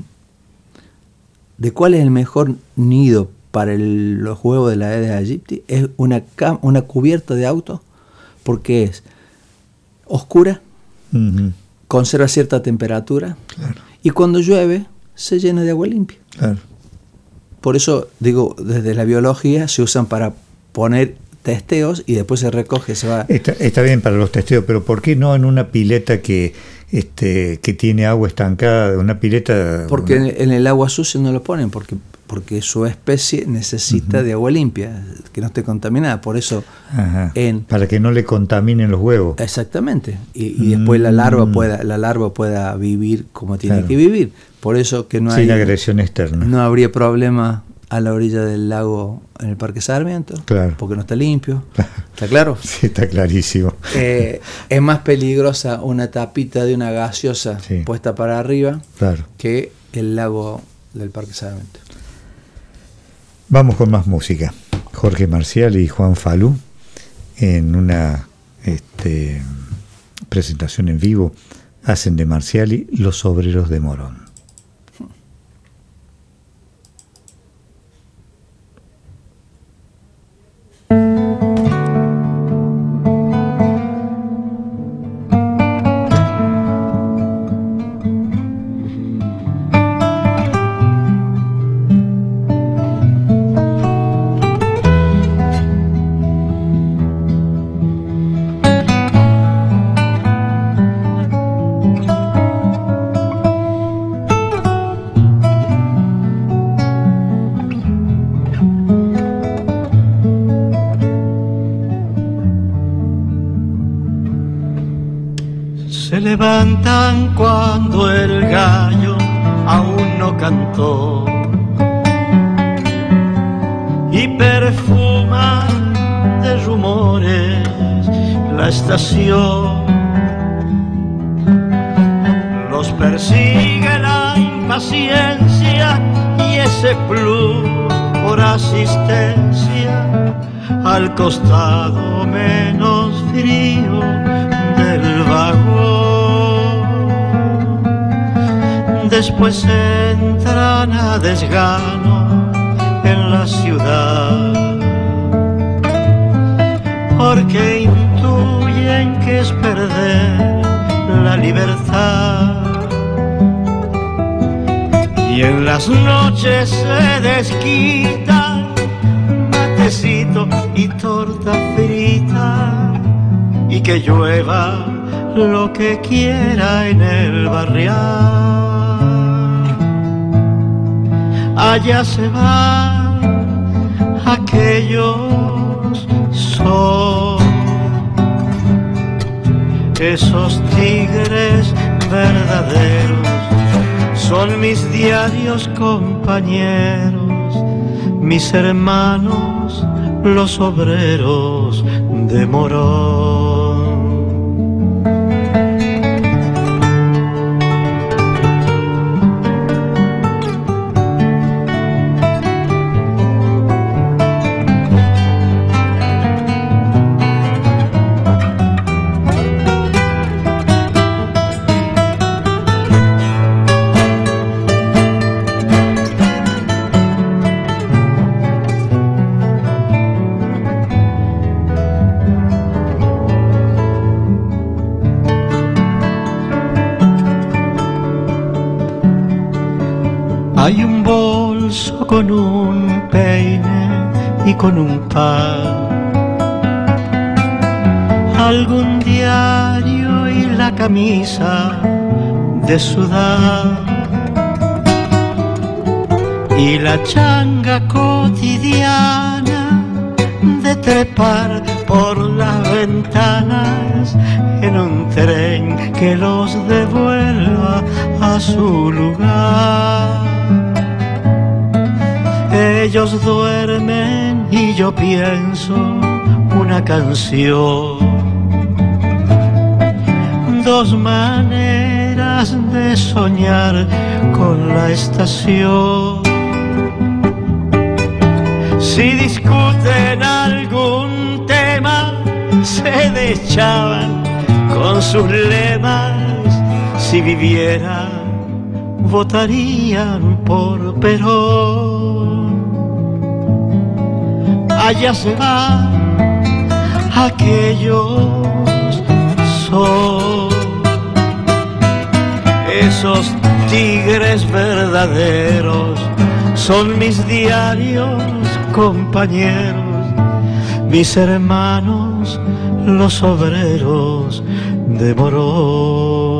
de cuál es el mejor nido para el, los huevos de la Aedes aegypti es una, una cubierta de auto, porque es oscura, uh-huh. conserva cierta temperatura, claro. y cuando llueve se llena de agua limpia. Claro. por eso digo, desde la biología se usan para poner testeos y después se recoge, se va. Está, está bien para los testeos, pero ¿por qué no en una pileta que este que tiene agua estancada, una pileta? Porque una... en, en el agua sucia no lo ponen, porque porque su especie necesita uh-huh. de agua limpia, que no esté contaminada, por eso en, para que no le contaminen los huevos. Exactamente, y, y después mm. la larva pueda la larva pueda vivir como tiene claro. que vivir, por eso que no sin hay agresión externa. No habría problema a la orilla del lago en el Parque Sarmiento, claro. porque no está limpio. ¿Está claro? Sí, está clarísimo. Eh, es más peligrosa una tapita de una gaseosa sí. puesta para arriba claro. que el lago del Parque Sarmiento. Vamos con más música. Jorge Marcial y Juan Falú en una este, presentación en vivo hacen de Marciali Los Obreros de Morón. Levantan cuando el gallo aún no cantó y perfuman de rumores la estación. Los persigue la impaciencia y ese plus por asistencia al costado menos frío del vagón. Después entran a desgano en la ciudad, porque intuyen que es perder la libertad. Y en las noches se desquitan matecito y torta frita, y que llueva lo que quiera en el barrial. Allá se van aquellos son esos tigres verdaderos, son mis diarios compañeros, mis hermanos, los obreros de Morón. Hay un bolso con un peine y con un pan, algún diario y la camisa de sudar, y la changa cotidiana de trepar por las ventanas en un tren que los devuelva a su lugar. Ellos duermen y yo pienso una canción, dos maneras de soñar con la estación. Si discuten algún tema, se deschaban con sus lemas. Si vivieran, votarían por Perón. Allá se van aquellos son esos tigres verdaderos, son mis diarios compañeros, mis hermanos, los obreros de Morón.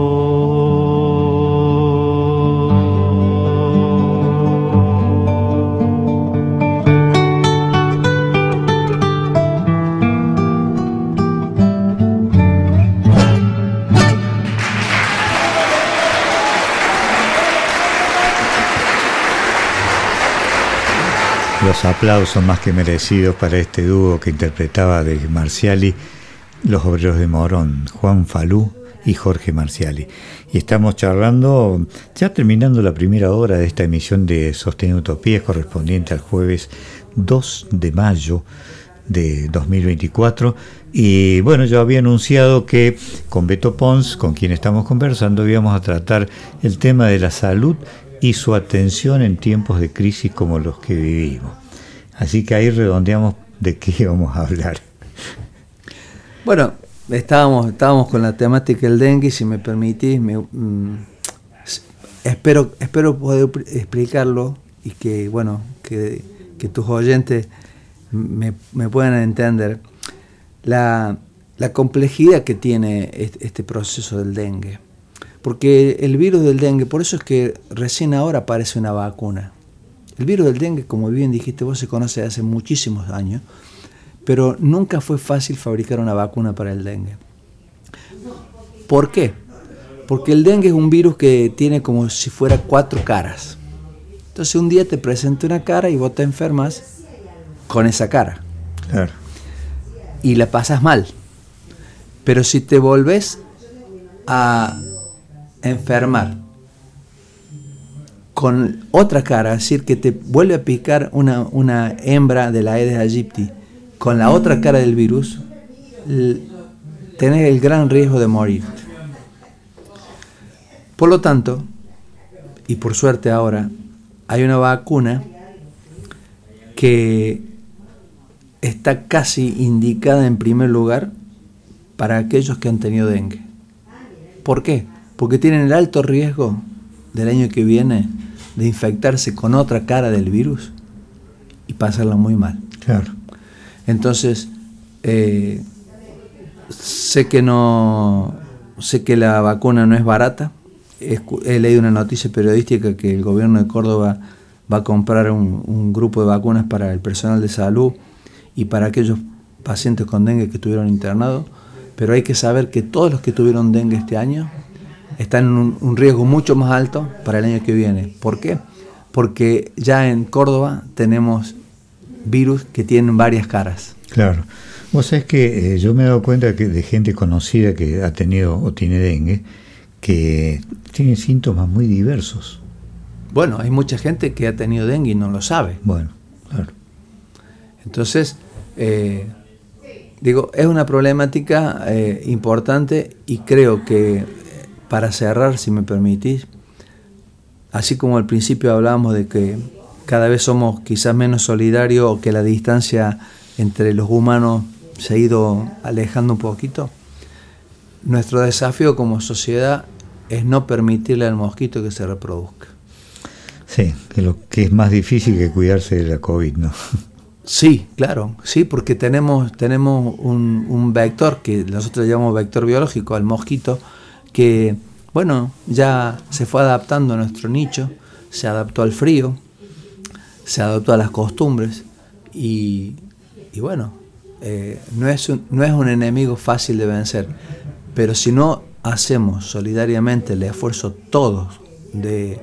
Los aplausos más que merecidos para este dúo que interpretaba de Marciali, los obreros de Morón, Juan Falú y Jorge Marciali. Y estamos charlando, ya terminando la primera hora de esta emisión de Sosteniendo Utopías, correspondiente al jueves dos de mayo de dos mil veinticuatro. Y bueno, yo había anunciado que con Beto Pons, con quien estamos conversando, íbamos a tratar el tema de la salud y su atención en tiempos de crisis como los que vivimos. Así que ahí redondeamos de qué íbamos a hablar. Bueno, estábamos, estábamos con la temática del dengue, si me permitís, me, mm, espero, espero poder explicarlo y que, bueno, que, que tus oyentes me, me puedan entender la, la complejidad que tiene este, este proceso del dengue. Porque el virus del dengue, por eso es que recién ahora aparece una vacuna. El virus del dengue, como bien dijiste vos, se conoce hace muchísimos años, pero nunca fue fácil fabricar una vacuna para el dengue. ¿Por qué? Porque el dengue es un virus que tiene como si fuera cuatro caras. Entonces un día te presenta una cara y vos te enfermas con esa cara. Claro. Y la pasas mal. Pero si te volvés a enfermar con otra cara, es decir, que te vuelve a picar una, una hembra de la Aedes aegypti con la otra cara del virus, l- tenés el gran riesgo de morir. Por lo tanto, y por suerte ahora, hay una vacuna que está casi indicada en primer lugar para aquellos que han tenido dengue. ¿Por qué? Porque tienen el alto riesgo del año que viene de infectarse con otra cara del virus y pasarla muy mal. Claro. Entonces, eh, sé que no, sé que la vacuna no es barata. He, he leído una noticia periodística que el gobierno de Córdoba va a comprar un, un grupo de vacunas para el personal de salud y para aquellos pacientes con dengue que estuvieron internados, pero hay que saber que todos los que tuvieron dengue este año están en un, un riesgo mucho más alto para el año que viene. ¿Por qué? Porque ya en Córdoba tenemos virus que tienen varias caras. Claro. Vos sabés que eh, yo me he dado cuenta que de gente conocida que ha tenido o tiene dengue, que tiene síntomas muy diversos. Bueno, hay mucha gente que ha tenido dengue y no lo sabe. Bueno, claro. Entonces, eh, digo, es una problemática eh, importante y creo que para cerrar, si me permitís, así como al principio hablábamos de que cada vez somos quizás menos solidarios o que la distancia entre los humanos se ha ido alejando un poquito, nuestro desafío como sociedad es no permitirle al mosquito que se reproduzca. Sí, que lo que es más difícil que cuidarse de la COVID, ¿no? Sí, claro, sí, porque tenemos, tenemos un, un vector que nosotros llamamos vector biológico, al mosquito, que, bueno, ya se fue adaptando a nuestro nicho, se adaptó al frío, se adaptó a las costumbres y, y bueno, eh, no es un, no es un enemigo fácil de vencer, pero si no hacemos solidariamente el esfuerzo todos de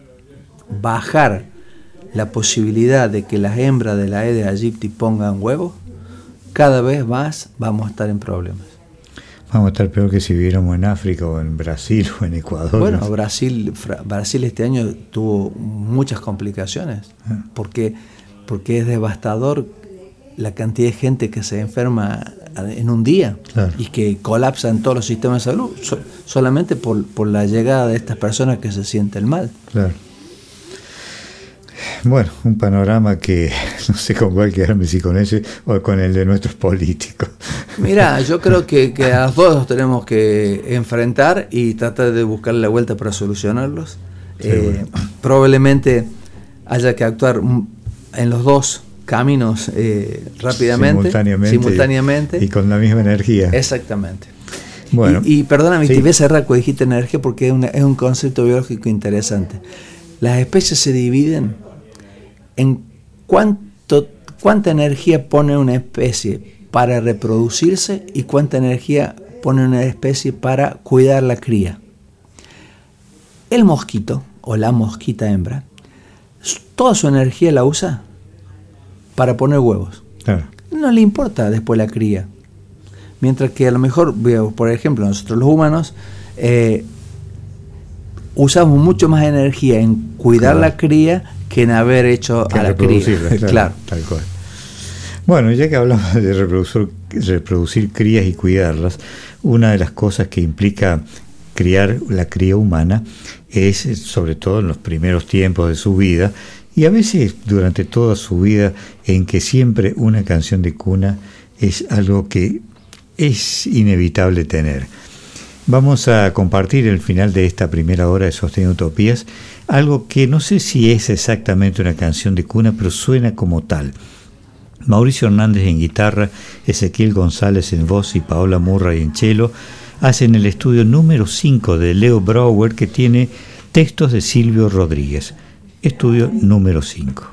bajar la posibilidad de que las hembras de la Aedes aegypti pongan huevos, cada vez más vamos a estar en problemas. Vamos a estar peor que si viviéramos en África o en Brasil o en Ecuador. Bueno, Brasil, Brasil este año tuvo muchas complicaciones, ah. porque, porque es devastador la cantidad de gente que se enferma en un día, claro, y que colapsa en todos los sistemas de salud so, solamente por, por la llegada de estas personas que se sienten mal. Claro. Bueno, un panorama que no sé con cuál quedarme, si con ese o con el de nuestros políticos. Mira, yo creo que, que a todos tenemos que enfrentar y tratar de buscar la vuelta para solucionarlos. Sí, eh, bueno. Probablemente haya que actuar en los dos caminos eh, rápidamente, simultáneamente, simultáneamente y con la misma energía. Exactamente. Bueno, y, y perdóname, sí. te voy a cerrar cuando dijiste energía porque es, una, es un concepto biológico interesante. Las especies se dividen en cuánto, cuánta energía pone una especie para reproducirse y cuánta energía pone una especie para cuidar la cría. El mosquito o la mosquita hembra, toda su energía la usa para poner huevos. Claro. No le importa después la cría. Mientras que a lo mejor, por ejemplo, nosotros los humanos eh, usamos mucho más energía en cuidar claro. la cría que en haber hecho que a la cría. Claro, claro. Tal cual. Bueno, ya que hablamos de reproducir, reproducir crías y cuidarlas, una de las cosas que implica criar la cría humana es, sobre todo en los primeros tiempos de su vida, y a veces durante toda su vida, en que siempre una canción de cuna es algo que es inevitable tener. Vamos a compartir el final de esta primera hora de Sosteniendo Utopías, algo que no sé si es exactamente una canción de cuna, pero suena como tal. Mauricio Hernández en guitarra, Ezequiel González en voz y Paola Murray en cello hacen el estudio número cinco de Leo Brouwer, que tiene textos de Silvio Rodríguez. Estudio número cinco.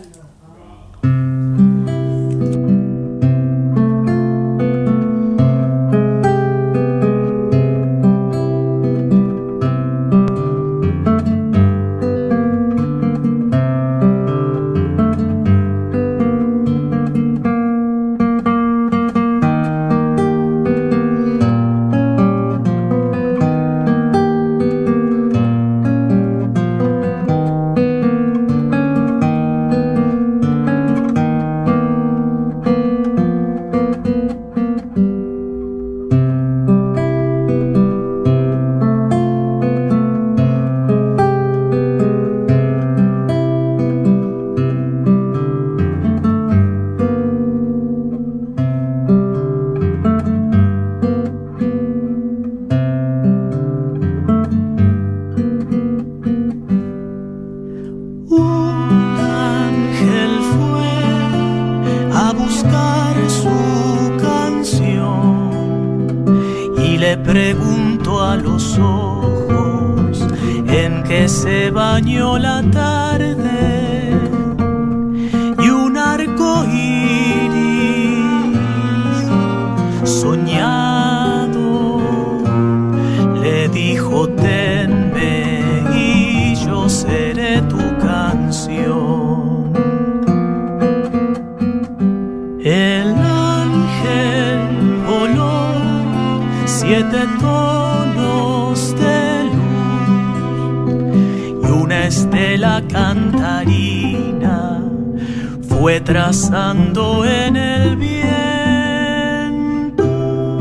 Trazando en el viento.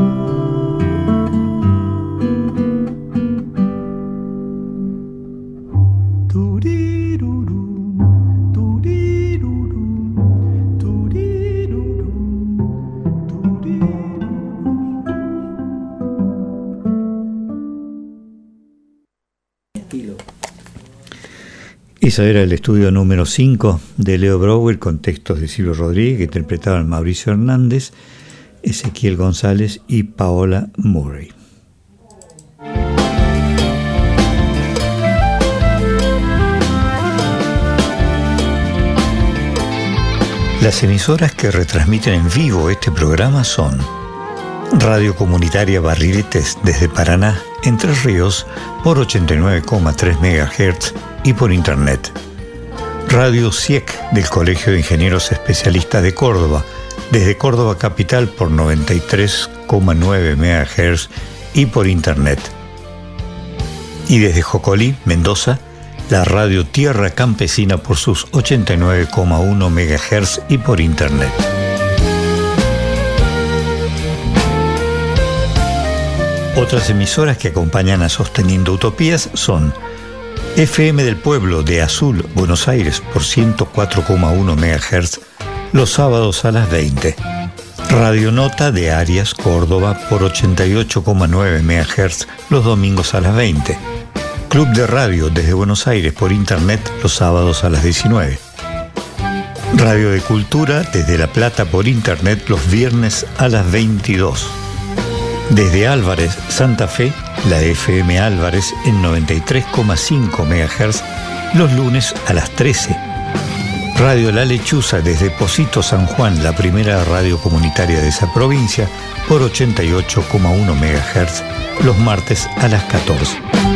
Turirurum, turirurum, turirurum, turirurum. Ese era el estudio número cinco de Leo Brouwer con textos de Silvio Rodríguez, que interpretaban Mauricio Hernández, Ezequiel González y Paola Murray. Las emisoras que retransmiten en vivo este programa son Radio Comunitaria Barriletes desde Paraná, Entre Ríos, por ochenta y nueve coma tres megahertz y por internet. Radio C I E C del Colegio de Ingenieros Especialistas de Córdoba, desde Córdoba Capital por noventa y tres coma nueve megahertz y por internet. Y desde Jocolí, Mendoza, la Radio Tierra Campesina por sus ochenta y nueve coma uno megahertz y por internet. Otras emisoras que acompañan a Sosteniendo Utopías son F M del Pueblo de Azul, Buenos Aires, por ciento cuatro coma uno megahertz, los sábados a las veinte. Radio Nota de Arias, Córdoba, por ochenta y ocho coma nueve megahertz, los domingos a las veinte. Club de Radio desde Buenos Aires por internet los sábados a las diecinueve. Radio de Cultura desde La Plata por internet los viernes a las veintidós. Desde Álvarez, Santa Fe, la F M Álvarez en noventa y tres coma cinco megahertz los lunes a las trece. Radio La Lechuza desde Pocito, San Juan, la primera radio comunitaria de esa provincia, por ochenta y ocho coma uno megahertz los martes a las catorce.